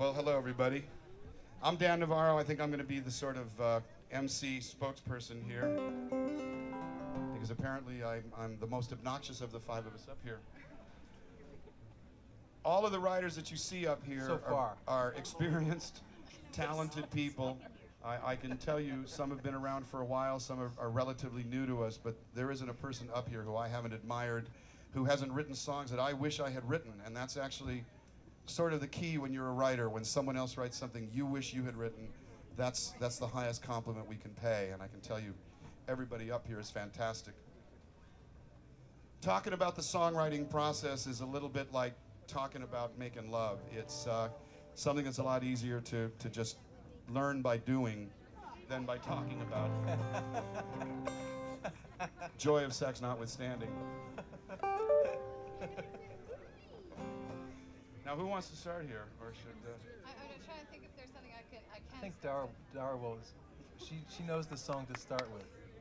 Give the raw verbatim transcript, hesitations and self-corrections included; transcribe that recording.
Well, hello, everybody. I'm Dan Navarro. I think I'm going to be the sort of uh, M C spokesperson here because apparently I'm, I'm the most obnoxious of the five of us up here. All of the writers that you see up here So far. are, are experienced, talented people. I, I can tell you some have been around for a while, some are, are relatively new to us, but there isn't a person up here who I haven't admired, who hasn't written songs that I wish I had written, and that's actually sort of the key when you're a writer. When someone else writes something you wish you had written, that's, that's the highest compliment we can pay, and I can tell you everybody up here is fantastic. Talking about the songwriting process is a little bit like talking about making love. It's uh, something that's a lot easier to, to just learn by doing than by talking about. Joy of sex notwithstanding. Now, who wants to start here, or should? Uh... I, I'm trying to think if there's something I can. I can. I think Dara, Dara will. She she knows the song to start with.